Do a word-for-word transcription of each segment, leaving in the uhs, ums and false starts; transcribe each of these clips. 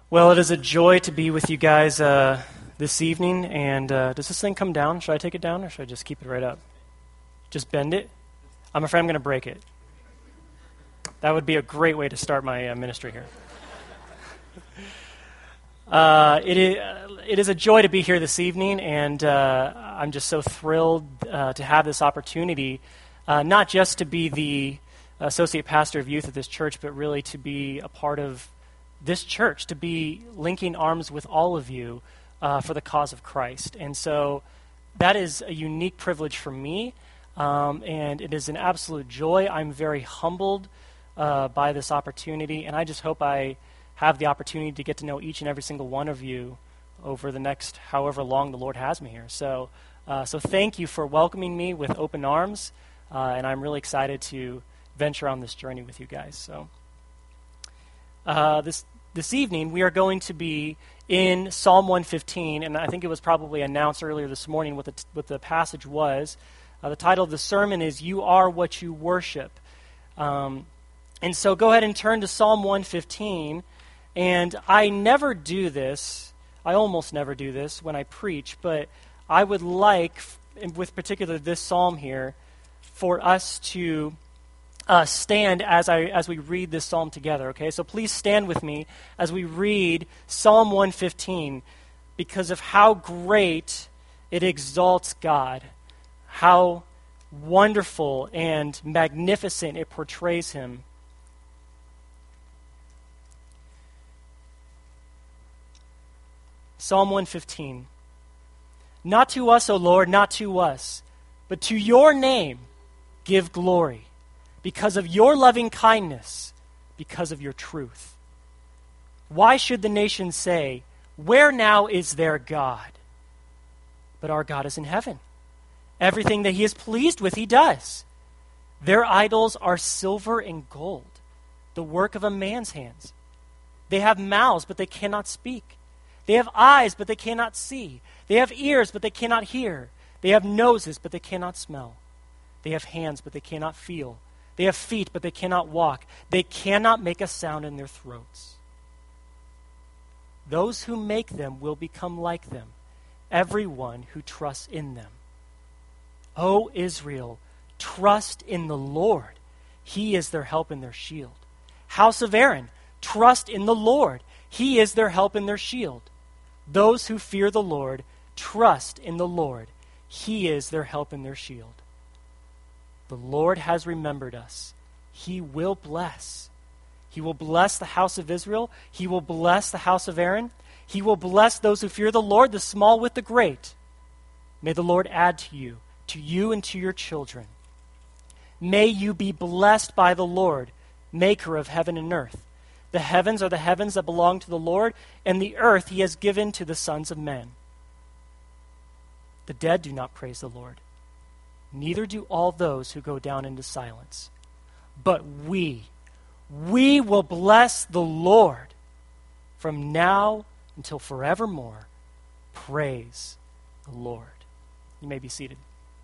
Well, it is a joy to be with you guys uh, this evening. And uh, does this thing come down? Should I take it down or should I just keep it right up? Just bend it? I'm afraid I'm going to break it. That would be a great way to start my uh, ministry here. uh, it, is, uh, it is a joy to be here this evening, and uh, I'm just so thrilled uh, to have this opportunity, uh, not just to be the associate pastor of youth at this church, but really to be a part of this church, to be linking arms with all of you uh, for the cause of Christ. And so that is a unique privilege for me, um, and it is an absolute joy. I'm very humbled uh, by this opportunity, and I just hope I have the opportunity to get to know each and every single one of you over the next however long the Lord has me here. So, uh, so thank you for welcoming me with open arms, uh, and I'm really excited to venture on this journey with you guys. So. Uh, this this evening, we are going to be in Psalm one fifteen, and I think it was probably announced earlier this morning what the, t- what the passage was. Uh, the title of the sermon is, You Are What You Worship. Um, and so go ahead and turn to Psalm one fifteen, and I never do this, I almost never do this when I preach, but I would like, with particular this psalm here, for us to Uh, stand as I as we read this psalm together, okay? So please stand with me as we read Psalm one fifteen, because of how great it exalts God, how wonderful and magnificent it portrays Him. Psalm one fifteen. Not to us, O Lord, not to us, but to your name give glory, because of your loving kindness, because of your truth. Why should the nations say, where now is their God? But our God is in heaven. Everything that He is pleased with, He does. Their idols are silver and gold, the work of a man's hands. They have mouths, but they cannot speak. They have eyes, but they cannot see. They have ears, but they cannot hear. They have noses, but they cannot smell. They have hands, but they cannot feel. They have feet, but they cannot walk. They cannot make a sound in their throats. Those who make them will become like them, everyone who trusts in them. O Israel, trust in the Lord. He is their help and their shield. House of Aaron, trust in the Lord. He is their help and their shield. Those who fear the Lord, trust in the Lord. He is their help and their shield. The Lord has remembered us. He will bless. He will bless the house of Israel. He will bless the house of Aaron. He will bless those who fear the Lord, the small with the great. May the Lord add to you, to you and to your children. May you be blessed by the Lord, maker of heaven and earth. The heavens are the heavens that belong to the Lord, and the earth He has given to the sons of men. The dead do not praise the Lord, neither do all those who go down into silence. But we, we will bless the Lord from now until forevermore. Praise the Lord. You may be seated.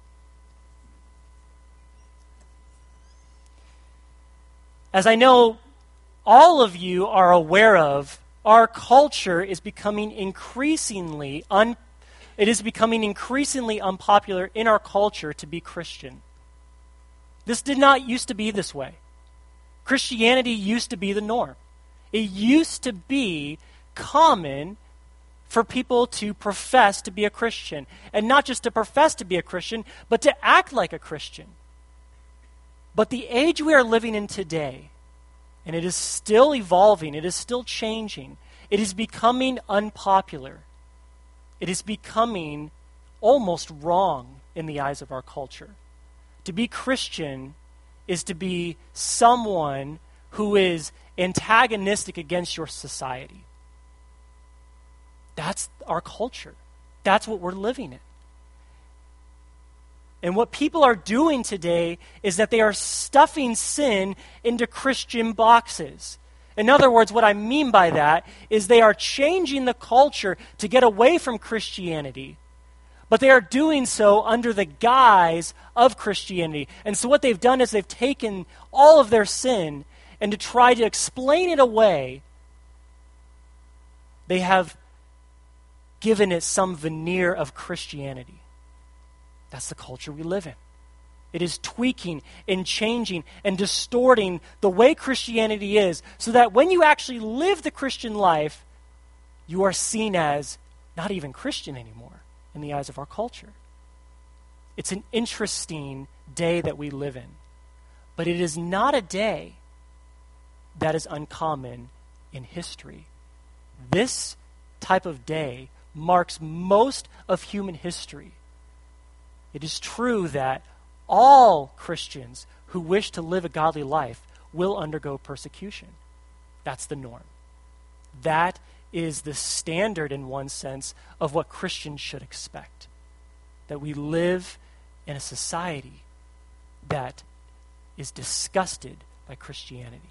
As I know all of you are aware of, our culture is becoming increasingly un It is becoming increasingly unpopular in our culture to be Christian. This did not used to be this way. Christianity used to be the norm. It used to be common for people to profess to be a Christian. And not just to profess to be a Christian, but to act like a Christian. But the age we are living in today, and it is still evolving, it is still changing, it is becoming unpopular. It is becoming almost wrong in the eyes of our culture. To be Christian is to be someone who is antagonistic against your society. That's our culture. That's what we're living in. And what people are doing today is that they are stuffing sin into Christian boxes. In other words, what I mean by that is they are changing the culture to get away from Christianity, but they are doing so under the guise of Christianity. And so what they've done is they've taken all of their sin and to try to explain it away they have given it some veneer of Christianity. That's the culture we live in. It is tweaking and changing and distorting the way Christianity is so that when you actually live the Christian life, you are seen as not even Christian anymore in the eyes of our culture. It's an interesting day that we live in, but it is not a day that is uncommon in history. This type of day marks most of human history. It is true that all Christians who wish to live a godly life will undergo persecution. That's the norm. That is the standard, in one sense, of what Christians should expect. That we live in a society that is disgusted by Christianity.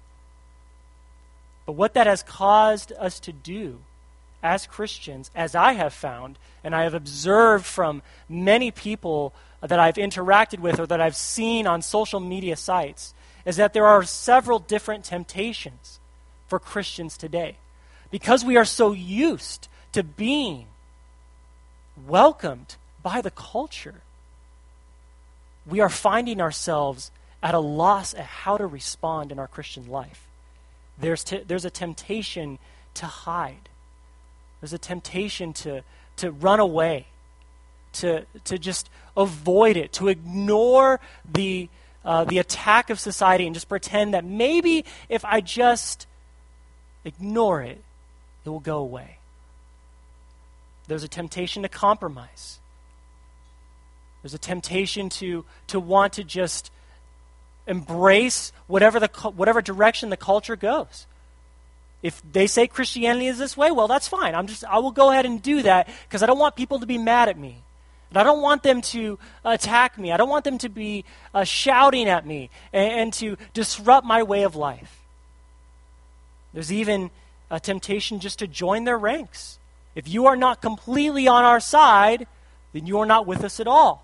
But what that has caused us to do as Christians, as I have found, and I have observed from many people that I've interacted with or that I've seen on social media sites, is that there are several different temptations for Christians today. Because we are so used to being welcomed by the culture, we are finding ourselves at a loss at how to respond in our Christian life. There's, t- there's a temptation to hide. There's a temptation to, to run away, to, to just avoid it, to ignore the, uh, the attack of society and just pretend that maybe if I just ignore it, it will go away. There's a temptation to compromise. There's a temptation to, to want to just embrace whatever the whatever direction the culture goes. If they say Christianity is this way, well, that's fine. I'm just I will go ahead and do that because I don't want people to be mad at me. And I don't want them to attack me. I don't want them to be uh, shouting at me and, and to disrupt my way of life. There's even a temptation just to join their ranks. If you are not completely on our side, then you are not with us at all.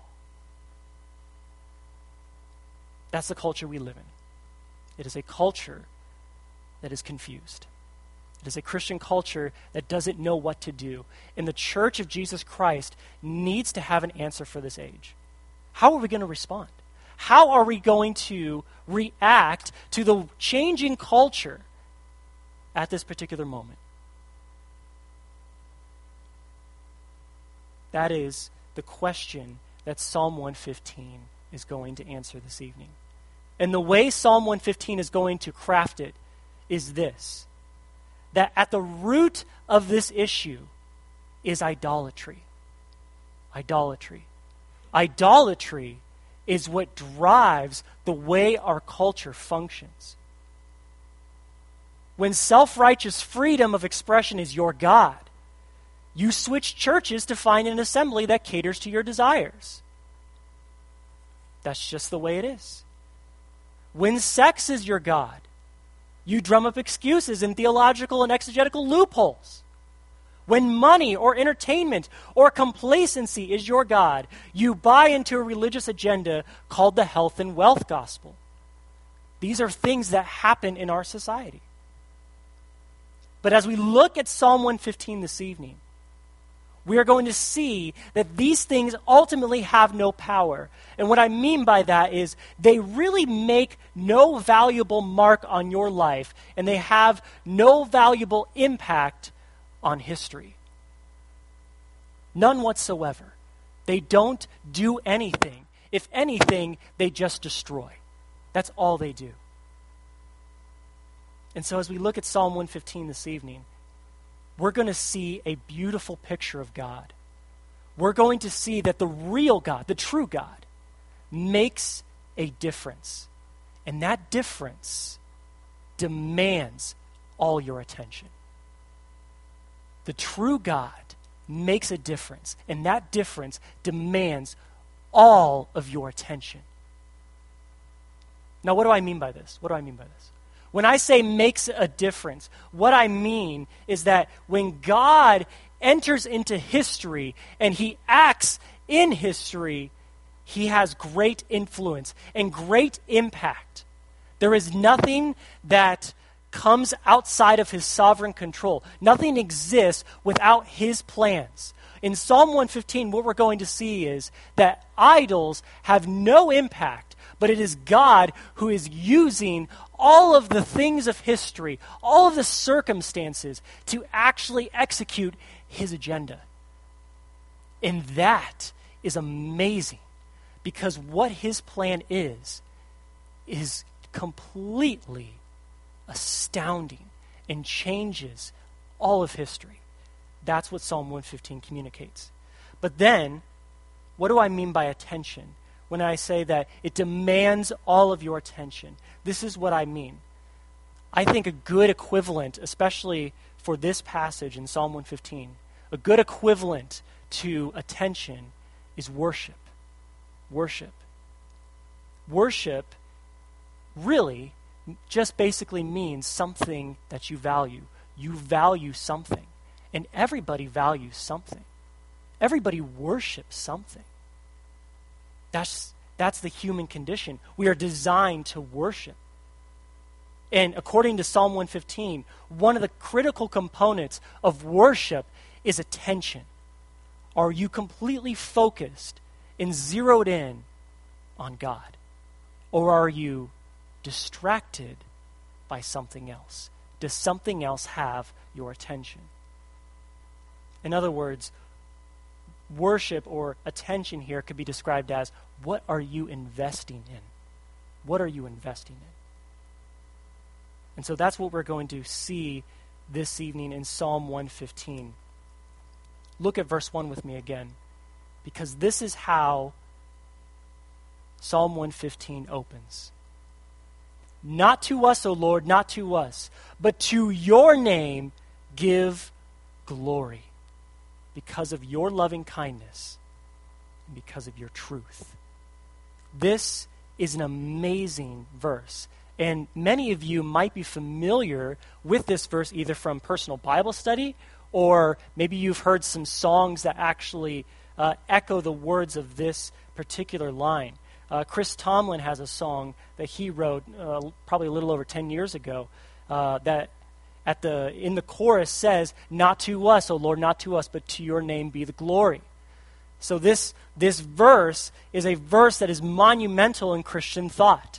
That's the culture we live in. It is a culture that is confused. It is a Christian culture that doesn't know what to do. And the Church of Jesus Christ needs to have an answer for this age. How are we going to respond? How are we going to react to the changing culture at this particular moment? That is the question that Psalm one fifteen is going to answer this evening. And the way Psalm one fifteen is going to craft it is this: that at the root of this issue is idolatry. Idolatry. Idolatry is what drives the way our culture functions. When self-righteous freedom of expression is your God, you switch churches to find an assembly that caters to your desires. That's just the way it is. When sex is your God, you drum up excuses and theological and exegetical loopholes. When money or entertainment or complacency is your God, you buy into a religious agenda called the health and wealth gospel. These are things that happen in our society. But as we look at Psalm one fifteen this evening, we are going to see that these things ultimately have no power. And what I mean by that is they really make no valuable mark on your life, and they have no valuable impact on history. None whatsoever. They don't do anything. If anything, they just destroy. That's all they do. And so as we look at Psalm one fifteen this evening, we're going to see a beautiful picture of God. We're going to see that the real God, the true God, makes a difference. And that difference demands all your attention. The true God makes a difference, and that difference demands all of your attention. Now, what do I mean by this? What do I mean by this? When I say makes a difference, what I mean is that when God enters into history and he acts in history, he has great influence and great impact. There is nothing that comes outside of his sovereign control. Nothing exists without his plans. In Psalm one fifteen, what we're going to see is that idols have no impact, but it is God who is using all of the things of history, all of the circumstances to actually execute his agenda. And that is amazing, because what his plan is, is completely astounding and changes all of history. That's what Psalm one fifteen communicates. But then, what do I mean by attention? When I say that it demands all of your attention, this is what I mean. I think a good equivalent, especially for this passage in Psalm one fifteen, a good equivalent to attention is worship. Worship. Worship really just basically means something that you value. You value something. And everybody values something. Everybody worships something. That's, that's the human condition. We are designed to worship. And according to Psalm one fifteen, one of the critical components of worship is attention. Are you completely focused and zeroed in on God? Or are you distracted by something else? Does something else have your attention? In other words, worship or attention here could be described as, what are you investing in? What are you investing in? And so that's what we're going to see this evening in Psalm one fifteen. Look at verse one with me again, because this is how Psalm one fifteen opens. Not to us, O Lord, not to us, but to your name give glory, because of your loving kindness and because of your truth. This is an amazing verse. And many of you might be familiar with this verse either from personal Bible study, or maybe you've heard some songs that actually uh, echo the words of this particular line. Uh, Chris Tomlin has a song that he wrote uh, probably a little over ten years ago uh, that at the in the chorus says, "Not to us, O Lord, not to us, but to your name be the glory." So this, this verse is a verse that is monumental in Christian thought.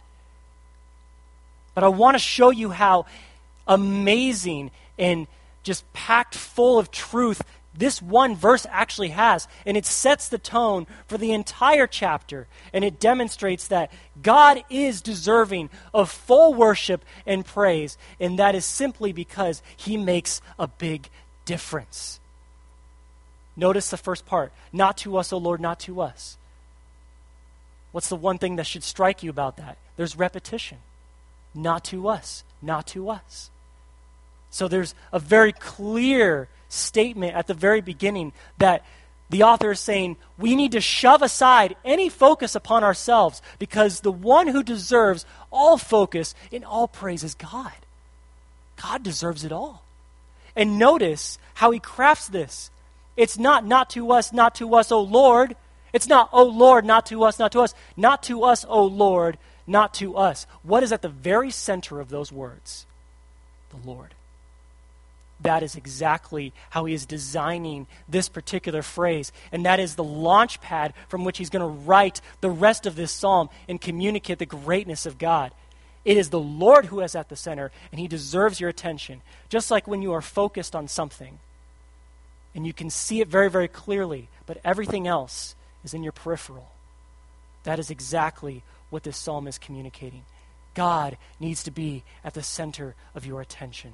But I want to show you how amazing and just packed full of truth this one verse actually has. And it sets the tone for the entire chapter. And it demonstrates that God is deserving of full worship and praise. And that is simply because he makes a big difference. Notice the first part. Not to us, O Lord, not to us. What's the one thing that should strike you about that? There's repetition. Not to us, not to us. So there's a very clear statement at the very beginning that the author is saying we need to shove aside any focus upon ourselves, because the one who deserves all focus and all praise is God. God deserves it all. And notice how he crafts this. It's not not to us, not to us, O Lord. It's not, O Lord, not to us, not to us. Not to us, O Lord, not to us. What is at the very center of those words? The Lord. That is exactly how he is designing this particular phrase. And that is the launch pad from which he's going to write the rest of this psalm and communicate the greatness of God. It is the Lord who is at the center, and he deserves your attention. Just like when you are focused on something, and you can see it very, very clearly, but everything else is in your peripheral. That is exactly what this psalm is communicating. God needs to be at the center of your attention.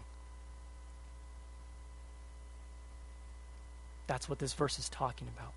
That's what this verse is talking about.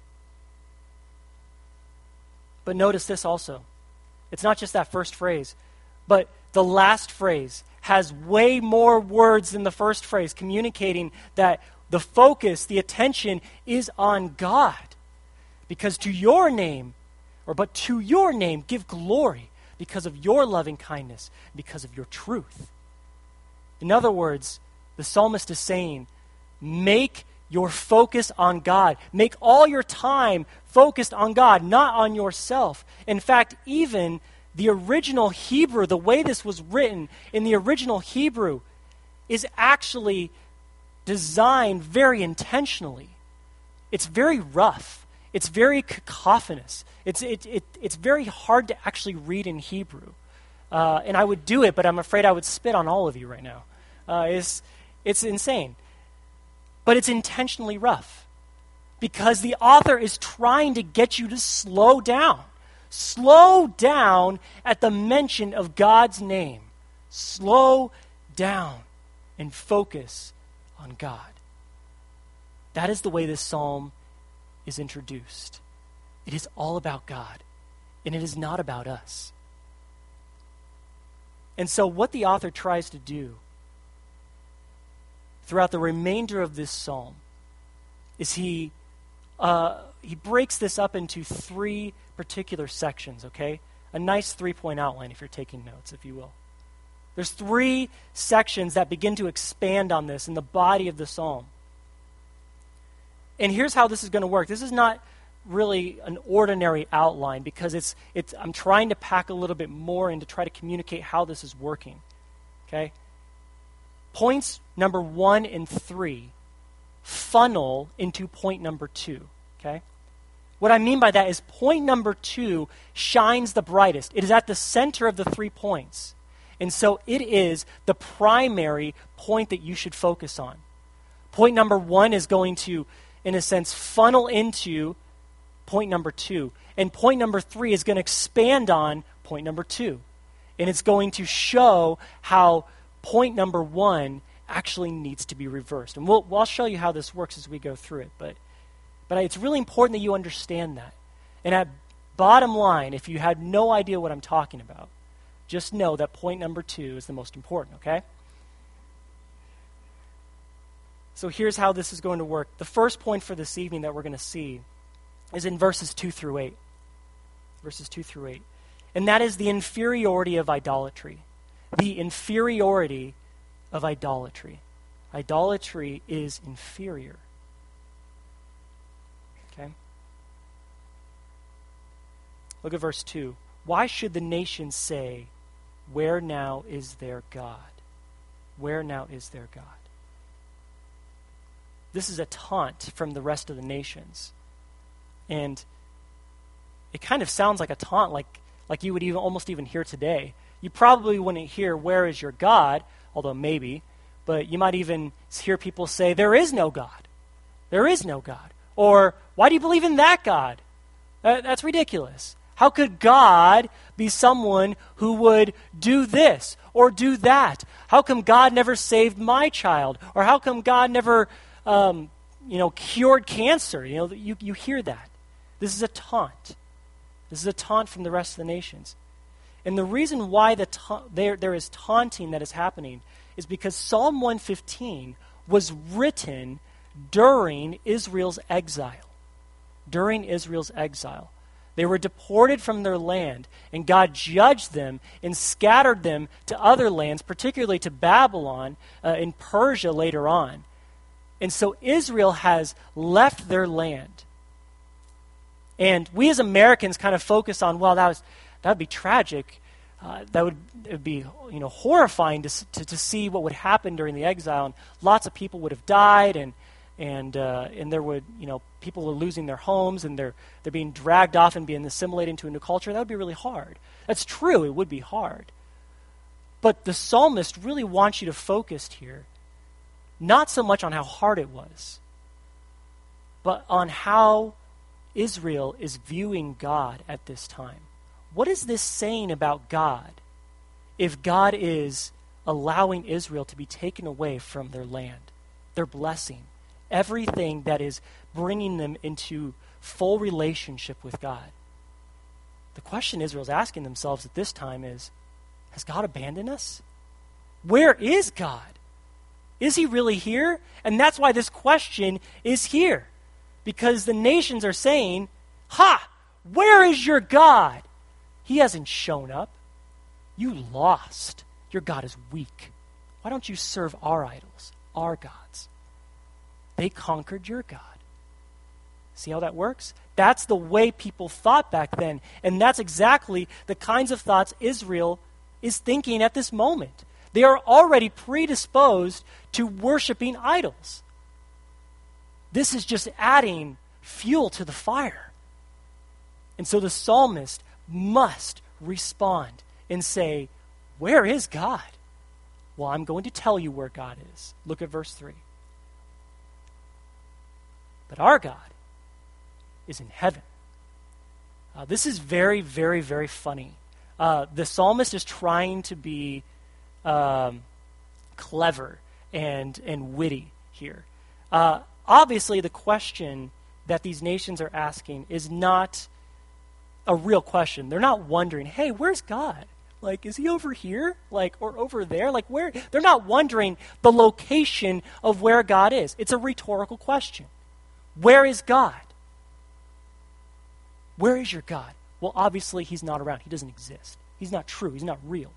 But notice this also. It's not just that first phrase, but the last phrase has way more words than the first phrase, communicating that the focus, the attention is on God. Because to your name, or but to your name, give glory because of your loving kindness, because of your truth. In other words, the psalmist is saying, make your focus on God. Make all your time focused on God, not on yourself. In fact, even the original Hebrew, the way this was written in the original Hebrew, is actually designed very intentionally. It's very rough. It's very cacophonous. It's, it, it, it's very hard to actually read in Hebrew. Uh, and I would do it, but I'm afraid I would spit on all of you right now. Uh, it's, it's insane. But it's intentionally rough because the author is trying to get you to slow down. Slow down at the mention of God's name. Slow down and focus on God. That is the way this psalm is introduced. It is all about God, and it is not about us. And so what the author tries to do throughout the remainder of this psalm is he uh, he breaks this up into three particular sections, okay? A nice three-point outline if you're taking notes, if you will. There's three sections that begin to expand on this in the body of the psalm. And here's how this is going to work. This is not really an ordinary outline because it's it's I'm trying to pack a little bit more in to try to communicate how this is working. Okay? Points number one and three funnel into point number two. Okay? What I mean by that is point number two shines the brightest. It is at the center of the three points. And so it is the primary point that you should focus on. Point number one is going to, in a sense, funnel into point number two. And point number three is going to expand on point number two. And it's going to show how point number one actually needs to be reversed. And we'll, we'll I'll show you how this works as we go through it. But, but it's really important that you understand that. And at bottom line, if you had no idea what I'm talking about, just know that point number two is the most important, okay? So here's how this is going to work. The first point for this evening that we're going to see is in verses two through eight. Verses two through eight. And that is the inferiority of idolatry. The inferiority of idolatry. Idolatry is inferior. Okay? Look at verse two. Why should the nations say, where now is their God? Where now is their God? This is a taunt from the rest of the nations. And it kind of sounds like a taunt like, like you would even almost even hear today. You probably wouldn't hear, where is your God? Although maybe. But you might even hear people say, there is no God. There is no God. Or, why do you believe in that God? That, that's ridiculous. How could God be someone who would do this or do that? How come God never saved my child? Or how come God never, um, you know, cured cancer? You know, you, you hear that. This is a taunt. This is a taunt from the rest of the nations. And the reason why the ta- there, there is taunting that is happening is because Psalm one fifteen was written during Israel's exile. During Israel's exile. They were deported from their land, and God judged them and scattered them to other lands, particularly to Babylon uh, and Persia later on. And so Israel has left their land. And we as Americans kind of focus on, well, that was that would be tragic. Uh, that would it would be you know horrifying to, to to see what would happen during the exile, and lots of people would have died, and and uh, and there would you know people were losing their homes, and they're they're being dragged off and being assimilated into a new culture. That would be really hard. That's true. It would be hard. But the psalmist really wants you to focus here, not so much on how hard it was, but on how Israel is viewing God at this time. What is this saying about God if God is allowing Israel to be taken away from their land, their blessing, everything that is bringing them into full relationship with God? The question Israel's asking themselves at this time is, has God abandoned us? Where is God? Is he really here? And that's why this question is here. Because the nations are saying, ha, where is your God? He hasn't shown up. You lost. Your God is weak. Why don't you serve our idols, our gods? They conquered your God. See how that works? That's the way people thought back then. And that's exactly the kinds of thoughts Israel is thinking at this moment. They are already predisposed to worshiping idols. This is just adding fuel to the fire. And so the psalmist must respond and say, where is God? Well, I'm going to tell you where God is. Look at verse three. But our God is in heaven. Uh, this is very, very, very funny. Uh, the psalmist is trying to be um, clever and, and witty here. Uh, obviously, the question that these nations are asking is not a real question. They're not wondering, hey, where's God? Like, is he over here? Like, or over there? Like, where? They're not wondering the location of where God is. It's a rhetorical question. Where is God? Where is your God? Well, obviously, he's not around. He doesn't exist. He's not true. He's not real.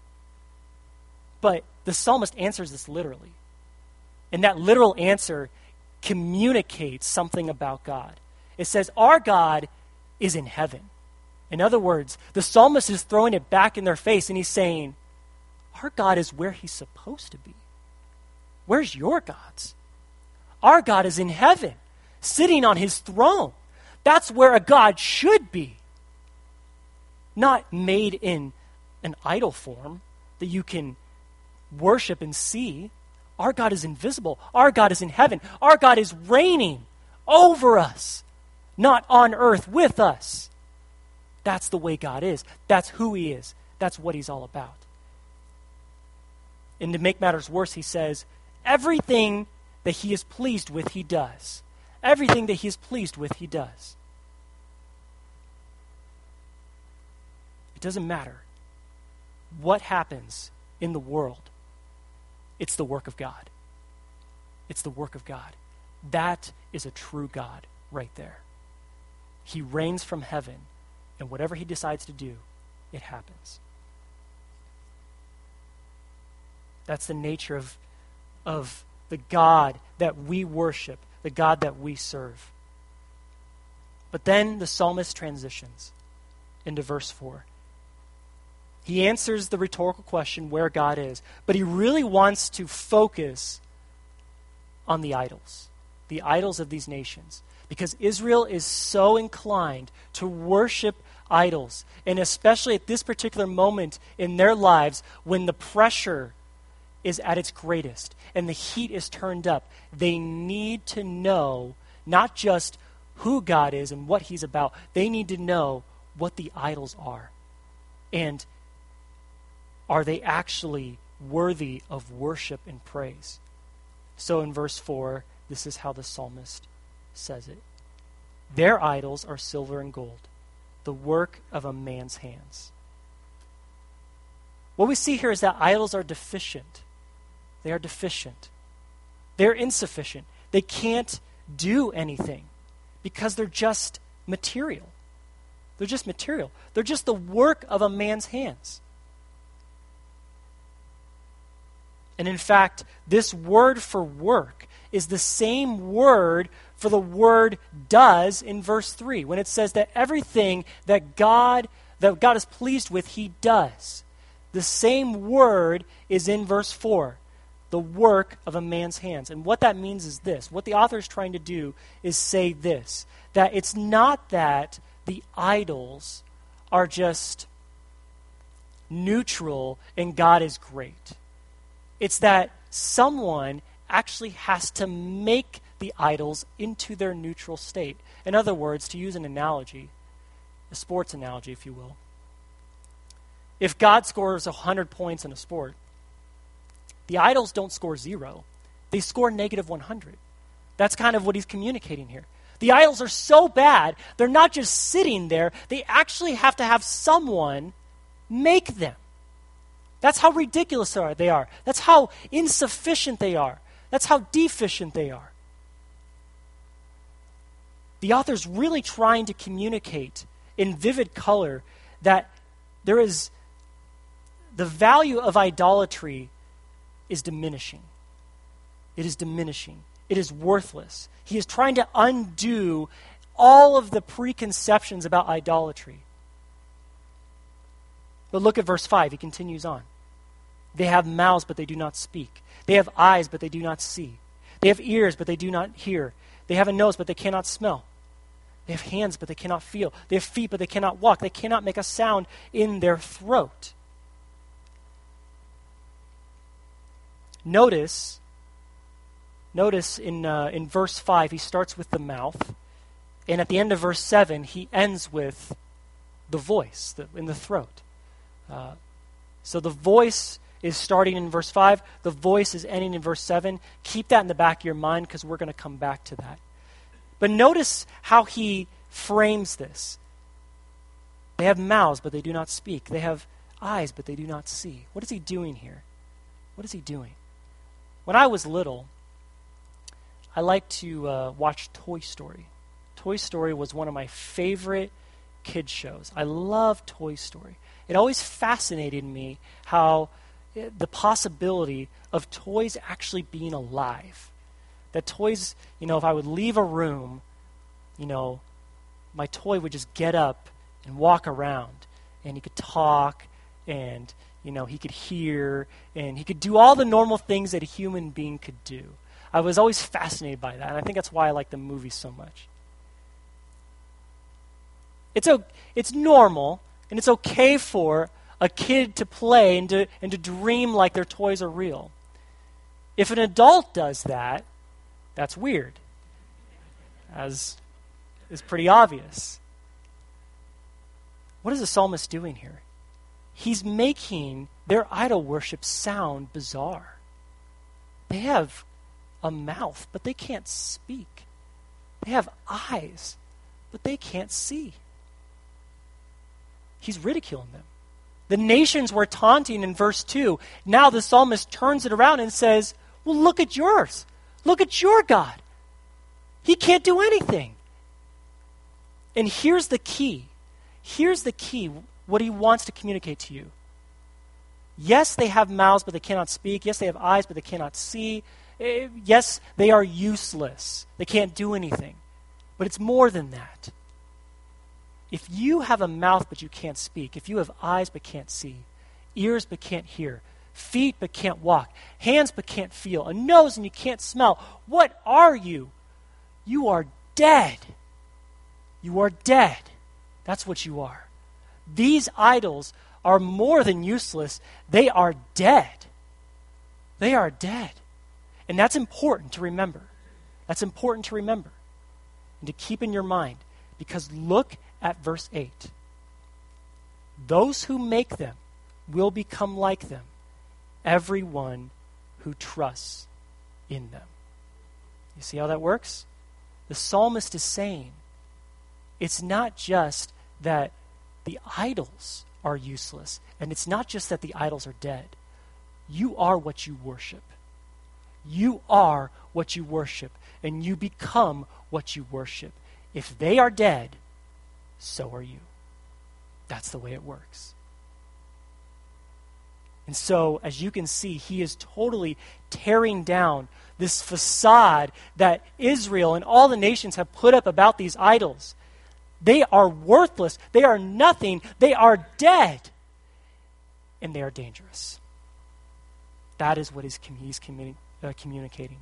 But the psalmist answers this literally. And that literal answer communicates something about God. It says, our God is in heaven. In other words, the psalmist is throwing it back in their face and he's saying, our God is where he's supposed to be. Where's your God's? Our God is in heaven, sitting on his throne. That's where a God should be. Not made in an idol form that you can worship and see. Our God is invisible. Our God is in heaven. Our God is reigning over us, not on earth with us. That's the way God is. That's who he is. That's what he's all about. And to make matters worse, he says, everything that he is pleased with, he does. Everything that he is pleased with, he does. It doesn't matter what happens in the world. It's the work of God. It's the work of God. That is a true God right there. He reigns from heaven, and whatever he decides to do, it happens. That's the nature of, of the God that we worship, the God that we serve. But then the psalmist transitions into verse four. He answers the rhetorical question where God is, but he really wants to focus on the idols, the idols of these nations, because Israel is so inclined to worship idols, and especially at this particular moment in their lives when the pressure is at its greatest and the heat is turned up, they need to know not just who God is and what he's about, they need to know what the idols are. And are they actually worthy of worship and praise? So in verse four, this is how the psalmist says it. Their idols are silver and gold, the work of a man's hands. What we see here is that idols are deficient. They are deficient. They're insufficient. They can't do anything because they're just material. They're just material. They're just the work of a man's hands. And in fact, this word for work is the same word for the word does in verse three, when it says that everything that God that God is pleased with, he does. The same word is in verse four, the work of a man's hands. And what that means is this. What the author is trying to do is say this, that it's not that the idols are just neutral and God is great. It's that someone actually has to make the idols into their neutral state. In other words, to use an analogy, a sports analogy, if you will, if God scores one hundred points in a sport, the idols don't score zero. They score negative one hundred. That's kind of what he's communicating here. The idols are so bad, they're not just sitting there. They actually have to have someone make them. That's how ridiculous they are. That's how insufficient they are. That's how deficient they are. The author's really trying to communicate in vivid color that there is the value of idolatry is diminishing. It is diminishing. It is worthless. He is trying to undo all of the preconceptions about idolatry. But look at verse five. He continues on. They have mouths, but they do not speak. They have eyes, but they do not see. They have ears, but they do not hear. They have a nose, but they cannot smell. They have hands, but they cannot feel. They have feet, but they cannot walk. They cannot make a sound in their throat. Notice, notice in, uh, in verse five, he starts with the mouth. And at the end of verse seven, he ends with the voice the, in the throat. Uh, so the voice is starting in verse five. The voice is ending in verse seven. Keep that in the back of your mind because we're going to come back to that. But notice how he frames this. They have mouths, but they do not speak. They have eyes, but they do not see. What is he doing here? What is he doing? When I was little, I liked to uh, watch Toy Story. Toy Story was one of my favorite kids shows. I love Toy Story. It always fascinated me how it, the possibility of toys actually being alive. That toys, you know, if I would leave a room, you know, my toy would just get up and walk around, and he could talk, and, you know, he could hear, and he could do all the normal things that a human being could do. I was always fascinated by that, and I think that's why I like the movie so much. It's o- it's normal, and it's okay for a kid to play and to, and to dream like their toys are real. If an adult does that, that's weird, as is pretty obvious. What is the psalmist doing here? He's making their idol worship sound bizarre. They have a mouth, but they can't speak. They have eyes, but they can't see. He's ridiculing them. The nations were taunting in verse two. Now the psalmist turns it around and says, well, look at yours. Look at your God. He can't do anything. And here's the key. Here's the key, what he wants to communicate to you. Yes, they have mouths, but they cannot speak. Yes, they have eyes, but they cannot see. Yes, they are useless. They can't do anything. But it's more than that. If you have a mouth, but you can't speak, if you have eyes, but can't see, ears, but can't hear, feet, but can't walk, hands, but can't feel, a nose, and you can't smell, what are you? You are dead. You are dead. That's what you are. These idols are more than useless. They are dead. They are dead. And that's important to remember. That's important to remember and to keep in your mind, because look at verse eight. Those who make them will become like them, everyone who trusts in them. You see how that works? The psalmist is saying it's not just that the idols are useless, and it's not just that the idols are dead. You are what you worship. You are what you worship, and you become what you worship. If they are dead, so are you. That's the way it works. And so, as you can see, he is totally tearing down this facade that Israel and all the nations have put up about these idols. They are worthless. They are nothing. They are dead. And they are dangerous. That is what he's, he's communi- uh, communicating.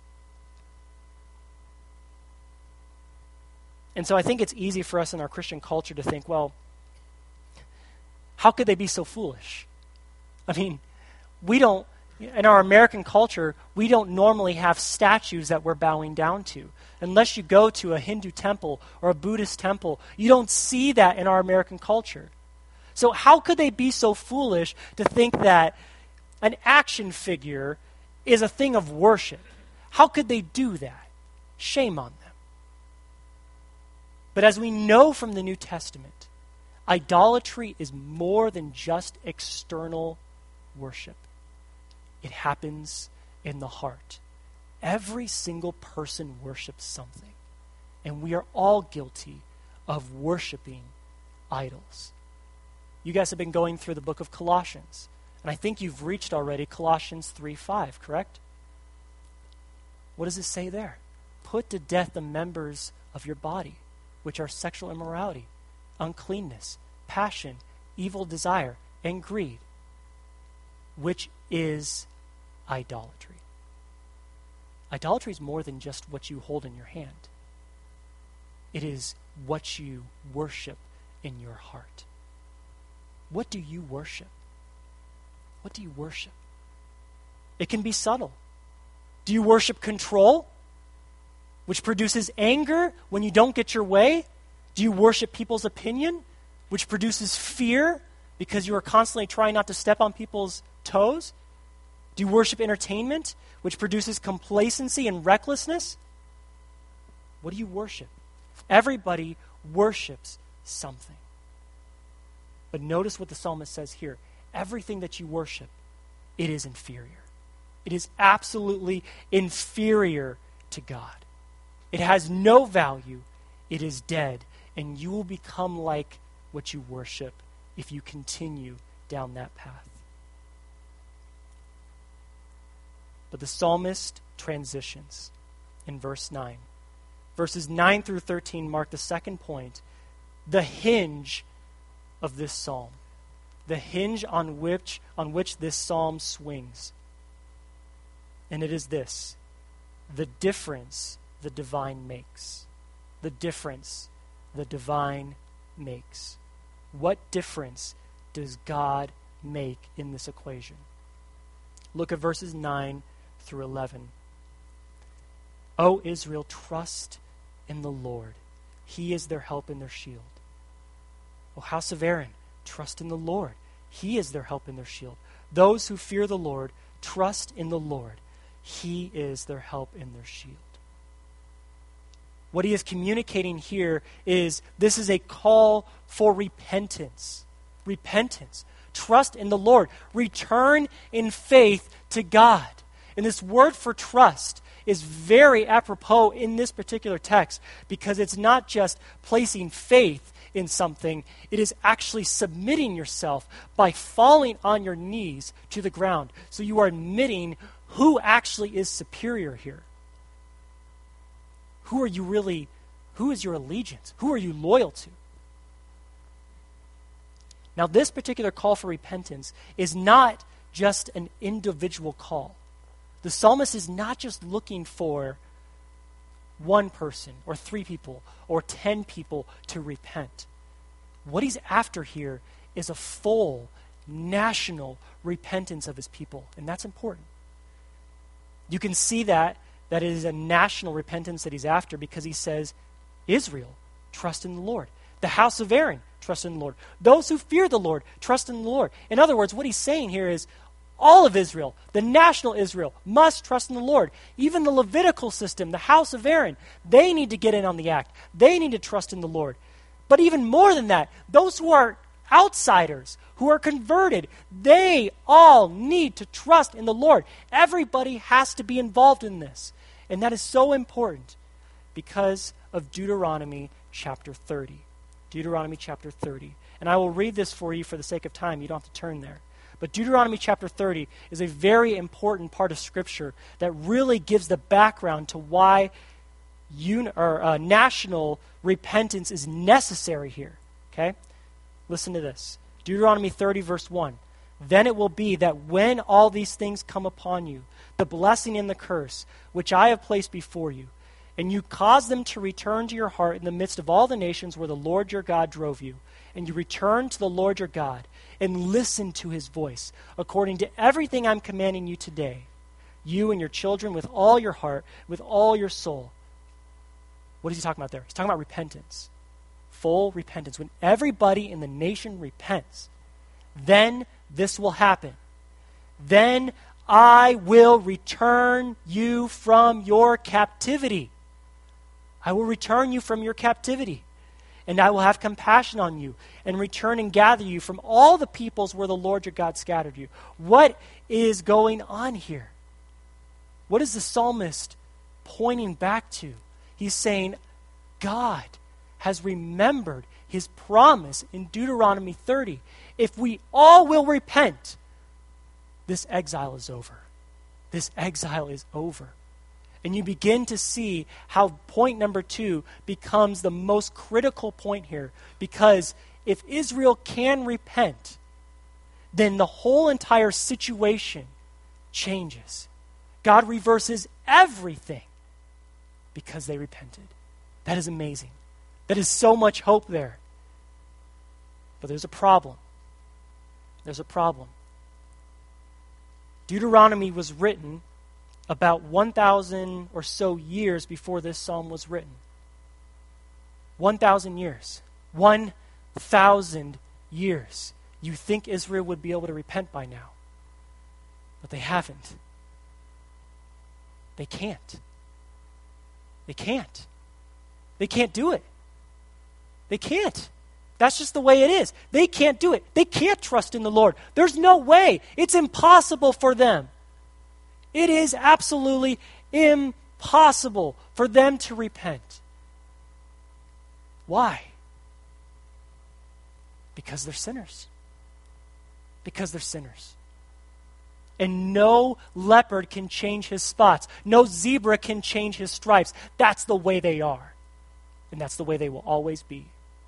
And so I think it's easy for us in our Christian culture to think, well, how could they be so foolish? I mean, we don't, in our American culture, we don't normally have statues that we're bowing down to. Unless you go to a Hindu temple or a Buddhist temple, you don't see that in our American culture. So how could they be so foolish to think that an action figure is a thing of worship? How could they do that? Shame on them. But as we know from the New Testament, idolatry is more than just external worship. It happens in the heart. Every single person worships something. And we are all guilty of worshiping idols. You guys have been going through the book of Colossians. And I think you've reached already Colossians three five, correct? What does it say there? Put to death the members of your body, which are sexual immorality, uncleanness, passion, evil desire, and greed, which is idolatry. Idolatry is more than just what you hold in your hand. It is what you worship in your heart. What do you worship? What do you worship? It can be subtle. Do you worship control, which produces anger when you don't get your way? Do you worship people's opinion, which produces fear because you are constantly trying not to step on people's toes? Do you worship entertainment, which produces complacency and recklessness? What do you worship? Everybody worships something. But notice what the psalmist says here. Everything that you worship, it is inferior. It is absolutely inferior to God. It has no value. It is dead. And you will become like what you worship if you continue down that path. But the psalmist transitions in verse nine. Verses nine through thirteen mark the second point, the hinge of this psalm. The hinge on which, on which this psalm swings. And it is this, the difference the divine makes. The difference the divine makes. What difference does God make in this equation? Look at verses nine through eleven. O Israel, trust in the Lord. He is their help and their shield. O house of Aaron, trust in the Lord. He is their help and their shield. Those who fear the Lord, trust in the Lord. He is their help and their shield. What he is communicating here is this is a call for repentance. Repentance. Trust in the Lord. Return in faith to God. And this word for trust is very apropos in this particular text because it's not just placing faith in something, it is actually submitting yourself by falling on your knees to the ground. So you are admitting who actually is superior here. Who are you really, who is your allegiance? Who are you loyal to? Now, this particular call for repentance is not just an individual call. The psalmist is not just looking for one person or three people or ten people to repent. What he's after here is a full national repentance of his people, and that's important. You can see that that it is a national repentance that he's after because he says, Israel, trust in the Lord. The house of Aaron, trust in the Lord. Those who fear the Lord, trust in the Lord. In other words, what he's saying here is all of Israel, the national Israel, must trust in the Lord. Even the Levitical system, the house of Aaron, they need to get in on the act. They need to trust in the Lord. But even more than that, those who are outsiders, who are converted, they all need to trust in the Lord. Everybody has to be involved in this. And that is so important because of Deuteronomy chapter thirty. Deuteronomy chapter thirty. And I will read this for you for the sake of time. You don't have to turn there. But Deuteronomy chapter thirty is a very important part of Scripture that really gives the background to why un- or, uh, national repentance is necessary here. Okay? Listen to this. Deuteronomy thirty, verse one. Then it will be that when all these things come upon you, the blessing and the curse, which I have placed before you, and you cause them to return to your heart in the midst of all the nations where the Lord your God drove you, and you return to the Lord your God, and listen to his voice, according to everything I'm commanding you today, you and your children with all your heart, with all your soul. What is he talking about there? He's talking about repentance. Full repentance. When everybody in the nation repents, then this will happen. Then I will return you from your captivity. I will return you from your captivity. And I will have compassion on you and return and gather you from all the peoples where the Lord your God scattered you. What is going on here? What is the psalmist pointing back to? He's saying, God has remembered his promise in Deuteronomy thirty. If we all will repent, this exile is over. This exile is over. And you begin to see how point number two becomes the most critical point here. Because if Israel can repent, then the whole entire situation changes. God reverses everything because they repented. That is amazing. That is so much hope there. But there's a problem. There's a problem. Deuteronomy was written about one thousand or so years before this psalm was written. one thousand years. one thousand years. You think Israel would be able to repent by now. But they haven't. They can't. They can't. They can't do it. They can't. That's just the way it is. They can't do it. They can't trust in the Lord. There's no way. It's impossible for them. It is absolutely impossible for them to repent. Why? Because they're sinners. Because they're sinners. And no leopard can change his spots. No zebra can change his stripes. That's the way they are. And that's the way they will always be.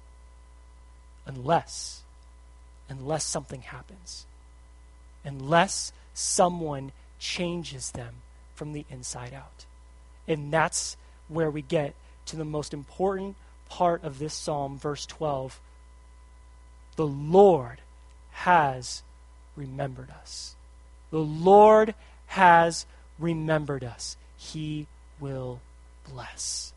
Unless, unless something happens. Unless someone changes them from the inside out. And that's where we get to the most important part of this psalm, verse twelve. The Lord has remembered us. The Lord has remembered us. He will bless.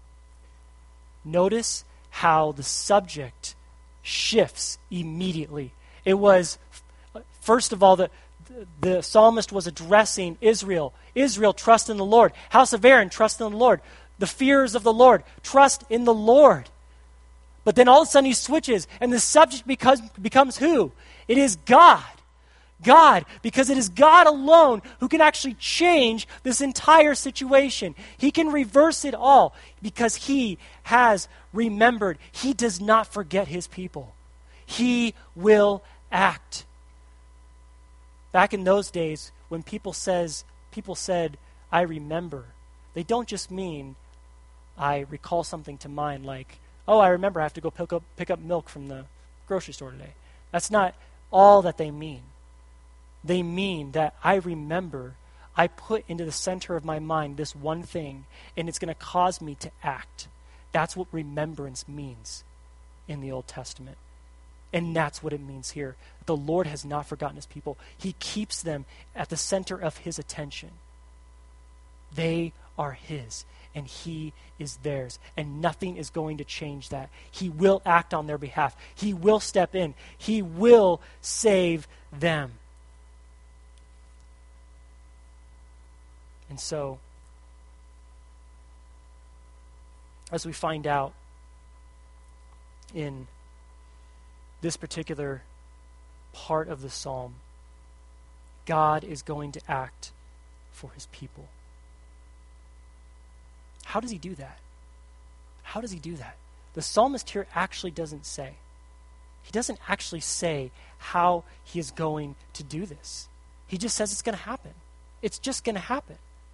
Notice how the subject shifts immediately. It was, first of all, the, the psalmist was addressing Israel. Israel, trust in the Lord. House of Aaron, trust in the Lord. The fears of the Lord, trust in the Lord. But then all of a sudden he switches, and the subject becomes, becomes who? It is God. God, because it is God alone who can actually change this entire situation. He can reverse it all because he has remembered. He does not forget his people. He will act. Back in those days, when people says people said, I remember, they don't just mean I recall something to mind like, oh, I remember I have to go pick up, pick up milk from the grocery store today. That's not all that they mean. They mean that I remember, I put into the center of my mind this one thing, and it's going to cause me to act. That's what remembrance means in the Old Testament. And that's what it means here. The Lord has not forgotten his people. He keeps them at the center of his attention. They are his, and he is theirs, and nothing is going to change that. He will act on their behalf. He will step in. He will save them. And so, as we find out in this particular part of the psalm, God is going to act for his people. How does he do that? How does he do that? The psalmist here actually doesn't say. He doesn't actually say how he is going to do this. He just says it's going to happen. It's just going to happen.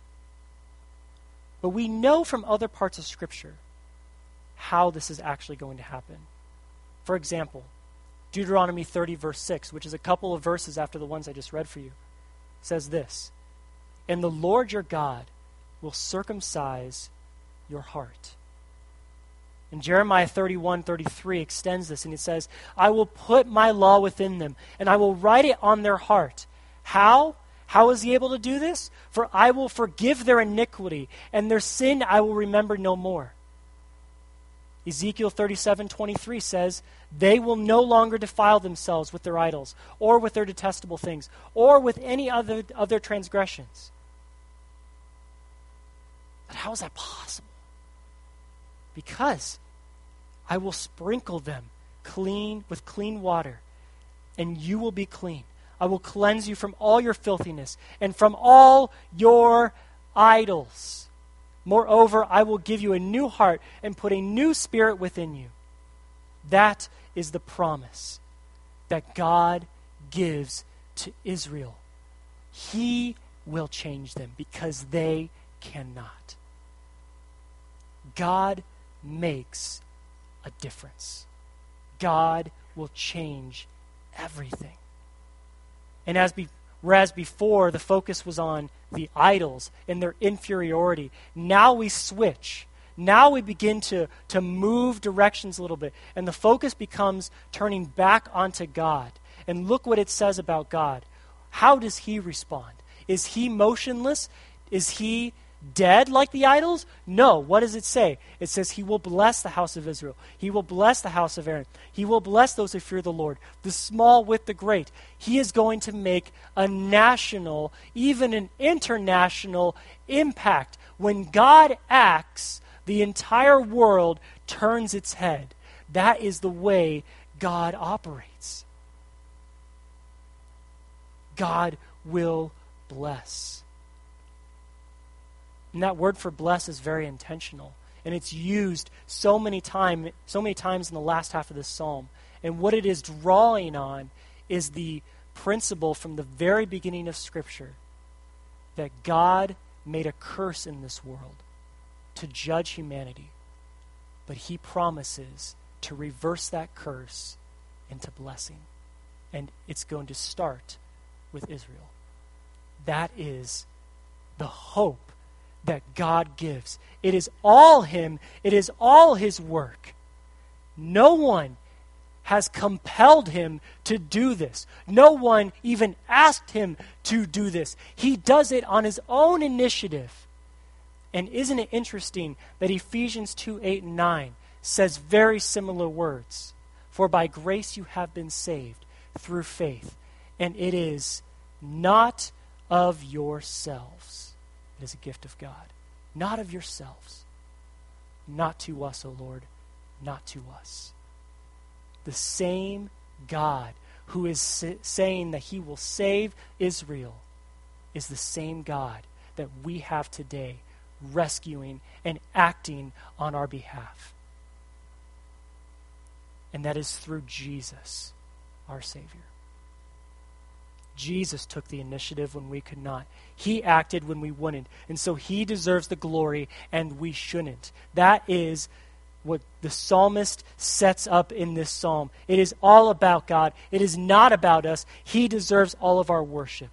But we know from other parts of Scripture how this is actually going to happen. For example, Deuteronomy thirty, verse six, which is a couple of verses after the ones I just read for you, says this, and the Lord your God will circumcise your heart. And Jeremiah thirty-one, thirty-three extends this, and it says, I will put my law within them, and I will write it on their heart. How? How is he able to do this? For I will forgive their iniquity, and their sin I will remember no more. Ezekiel thirty-seven, twenty-three says, they will no longer defile themselves with their idols, or with their detestable things, or with any other of their transgressions. But how is that possible? Because I will sprinkle them clean with clean water, and you will be clean. I will cleanse you from all your filthiness and from all your idols. Moreover, I will give you a new heart and put a new spirit within you. That is the promise that God gives to Israel. He will change them because they cannot. God makes a difference. God will change everything. And as be, Whereas before, the focus was on the idols and their inferiority. Now we switch. Now we begin to, to move directions a little bit. And the focus becomes turning back onto God. And look what it says about God. How does he respond? Is he motionless? Is he dead like the idols? No. What does it say? It says he will bless the house of Israel. He will bless the house of Aaron. He will bless those who fear the Lord, the small with the great. He is going to make a national, even an international impact. When God acts, the entire world turns its head. That is the way God operates. God will bless. And that word for bless is very intentional. And it's used so many time, so many times in the last half of this psalm. And what it is drawing on is the principle from the very beginning of Scripture that God made a curse in this world to judge humanity. But he promises to reverse that curse into blessing. And it's going to start with Israel. That is the hope that God gives. It is all him. It is all his work. No one has compelled him to do this. No one even asked him to do this. He does it on his own initiative. And isn't it interesting that Ephesians two, eight, and nine says very similar words? For by grace you have been saved through faith, and it is not of yourselves. It is a gift of God. Not of yourselves. Not to us, O Lord. Not to us. The same God who is sa- saying that he will save Israel is the same God that we have today rescuing and acting on our behalf. And that is through Jesus, our Savior. Jesus took the initiative when we could not. He acted when we wouldn't. And so he deserves the glory and we shouldn't. That is what the psalmist sets up in this psalm. It is all about God. It is not about us. He deserves all of our worship.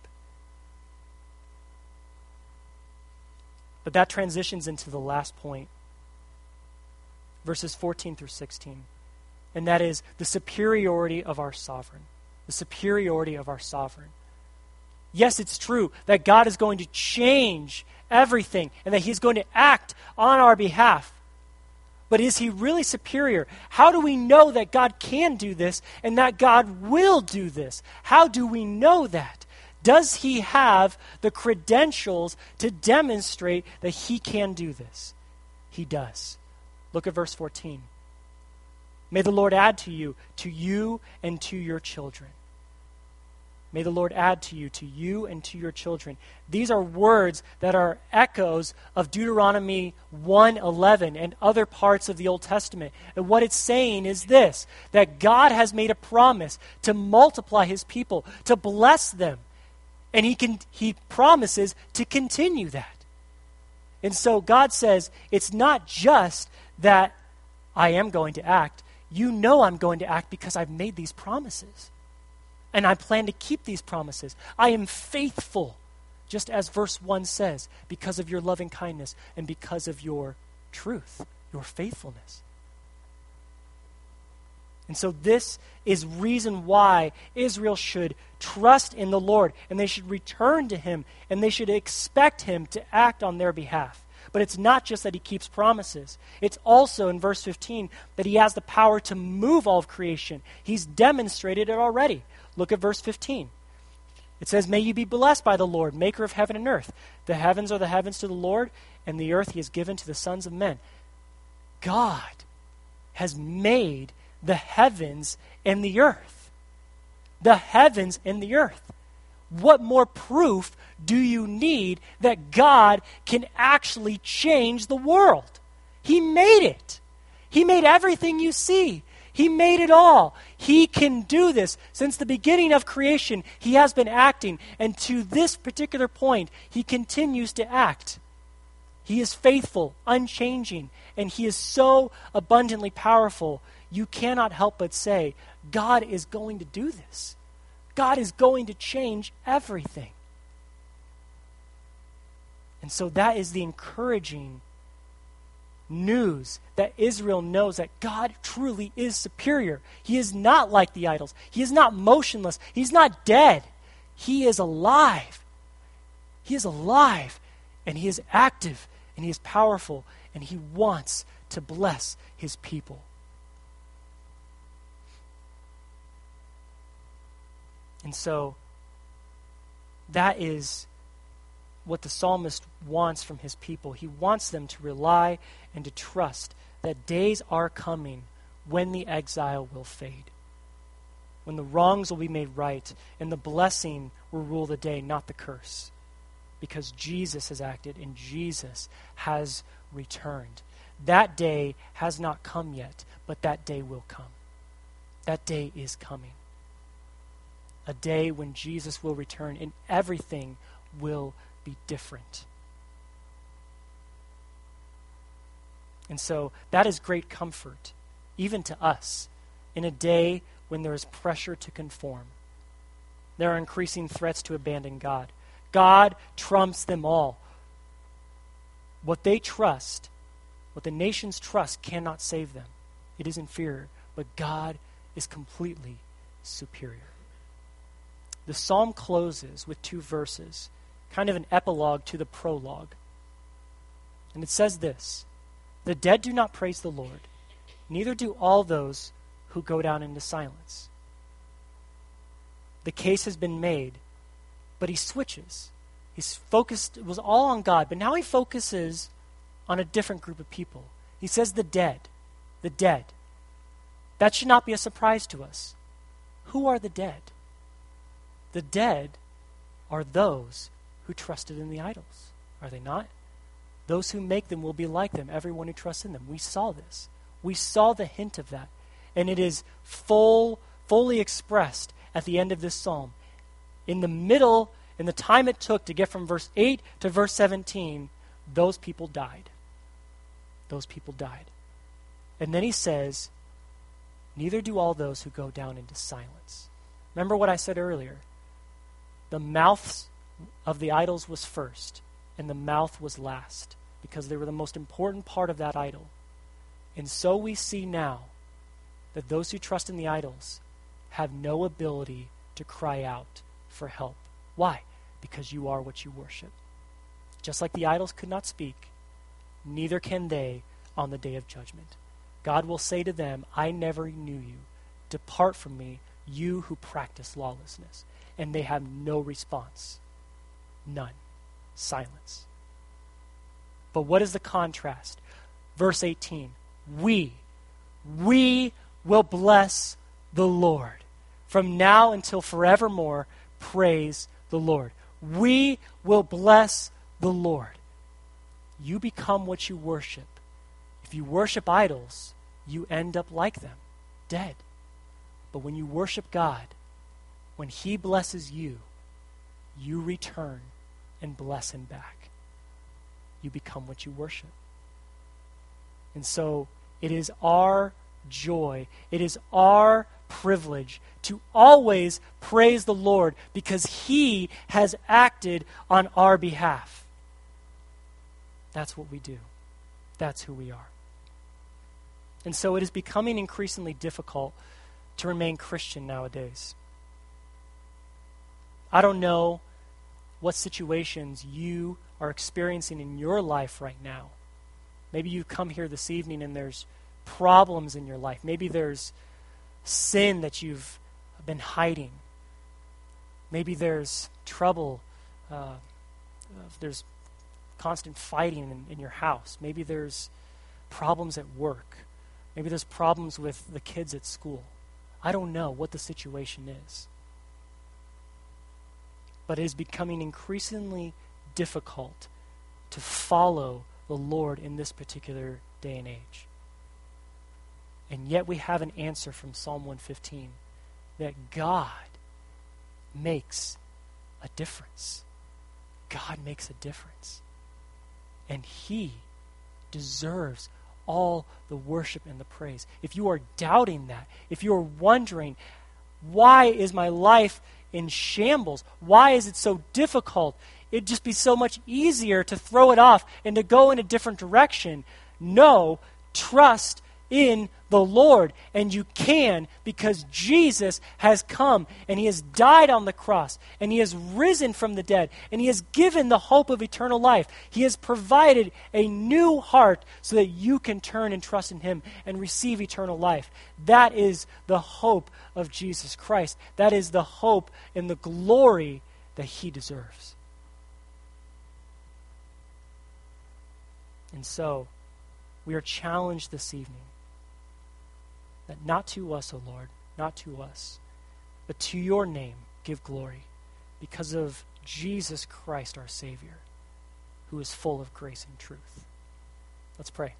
But that transitions into the last point, verses fourteen through sixteen. And that is the superiority of our sovereign. The superiority of our sovereign. Yes, it's true that God is going to change everything and that he's going to act on our behalf. But is he really superior? How do we know that God can do this and that God will do this? How do we know that? Does he have the credentials to demonstrate that he can do this? He does. Look at verse fourteen. May the Lord add to you, to you and to your children. May the Lord add to you, to you and to your children. These are words that are echoes of Deuteronomy one eleven and other parts of the Old Testament. And what it's saying is this, that God has made a promise to multiply his people, to bless them. And he can he promises to continue that. And so God says, it's not just that I am going to act. You know I'm going to act because I've made these promises. And I plan to keep these promises. I am faithful, just as verse one says, because of your loving kindness and because of your truth, your faithfulness. And so this is reason why Israel should trust in the Lord, and they should return to him, and they should expect him to act on their behalf. But it's not just that he keeps promises. It's also in verse fifteen that he has the power to move all of creation. He's demonstrated it already. Look at verse fifteen. It says, may you be blessed by the Lord, maker of heaven and earth. The heavens are the heavens to the Lord, and the earth he has given to the sons of men. God has made the heavens and the earth. The heavens and the earth. What more proof do you need that God can actually change the world? He made it. He made everything you see. He made it all. He can do this. Since the beginning of creation, he has been acting. And to this particular point, he continues to act. He is faithful, unchanging, and he is so abundantly powerful, you cannot help but say, God is going to do this. God is going to change everything. And so that is the encouraging news that Israel knows that God truly is superior. He is not like the idols. He is not motionless. He's not dead. He is alive. He is alive, and he is active, and he is powerful, and he wants to bless his people. And so that is what the psalmist wants from his people. He wants them to rely and to trust that days are coming when the exile will fade, when the wrongs will be made right, and the blessing will rule the day, not the curse, because Jesus has acted and Jesus has returned. That day has not come yet, but that day will come. That day is coming. A day when Jesus will return and everything will be different. And so that is great comfort, even to us, in a day when there is pressure to conform. There are increasing threats to abandon God. God trumps them all. What they trust, what the nations trust, cannot save them. It is inferior, but God is completely superior. The psalm closes with two verses, kind of an epilogue to the prologue. And it says this: "The dead do not praise the Lord, neither do all those who go down into silence." The case has been made, but he switches. He's focused, it was all on God, but now he focuses on a different group of people. He says the dead, the dead. That should not be a surprise to us. Who are the dead? The dead are those who trusted in the idols, are they not? Those who make them will be like them, everyone who trusts in them. We saw this. We saw the hint of that. And it is full, fully expressed at the end of this psalm. In the middle, in the time it took to get from verse eight to verse seventeen, those people died. Those people died. And then he says, neither do all those who go down into silence. Remember what I said earlier. The mouths of the idols was first, and the mouth was last, because they were the most important part of that idol. And so we see now that those who trust in the idols have no ability to cry out for help. Why? Because you are what you worship. Just like the idols could not speak, neither can they on the day of judgment. God will say to them, I never knew you. Depart from me, you who practice lawlessness. And they have no response. None. Silence. But what is the contrast? Verse eighteen. We, we will bless the Lord. From now until forevermore, praise the Lord. We will bless the Lord. You become what you worship. If you worship idols, you end up like them, dead. But when you worship God, when he blesses you, you return and bless him back. You become what you worship. And so it is our joy, it is our privilege to always praise the Lord because he has acted on our behalf. That's what we do. That's who we are. And so it is becoming increasingly difficult to remain Christian nowadays. I don't know what situations you are experiencing in your life right now. Maybe you come here this evening and there's problems in your life. Maybe there's sin that you've been hiding. Maybe there's trouble. Uh, there's constant fighting in, in your house. Maybe there's problems at work. Maybe there's problems with the kids at school. I don't know what the situation is. But it is becoming increasingly difficult to follow the Lord in this particular day and age. And yet we have an answer from Psalm one fifteen that God makes a difference. God makes a difference. And he deserves all the worship and the praise. If you are doubting that, if you are wondering, why is my life in shambles. Why is it so difficult? It'd just be so much easier to throw it off and to go in a different direction. No, trust in the Lord. And you can, because Jesus has come and he has died on the cross and he has risen from the dead and he has given the hope of eternal life. He has provided a new heart so that you can turn and trust in him and receive eternal life. That is the hope of Jesus Christ. That is the hope and the glory that he deserves. And so, we are challenged this evening that not to us, O Lord, not to us, but to your name give glory because of Jesus Christ, our Savior, who is full of grace and truth. Let's pray.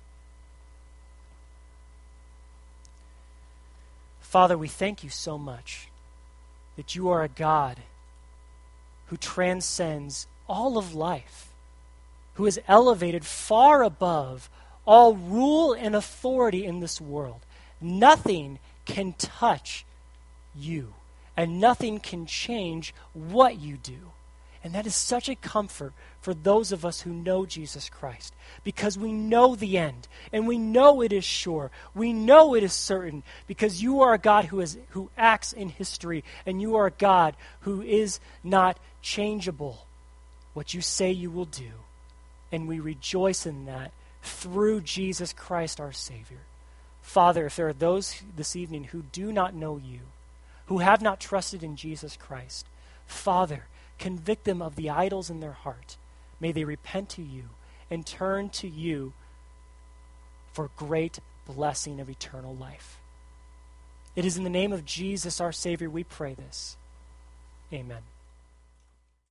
Father, we thank you so much that you are a God who transcends all of life, who is elevated far above all rule and authority in this world. Nothing can touch you, and nothing can change what you do. And that is such a comfort for those of us who know Jesus Christ, because we know the end, and we know it is sure. We know it is certain, because you are a God who is who acts in history, and you are a God who is not changeable. What you say you will do, and we rejoice in that through Jesus Christ our Savior. Father, if there are those this evening who do not know you, who have not trusted in Jesus Christ, Father, convict them of the idols in their heart. May they repent to you and turn to you for great blessing of eternal life. It is in the name of Jesus our Savior we pray this. Amen.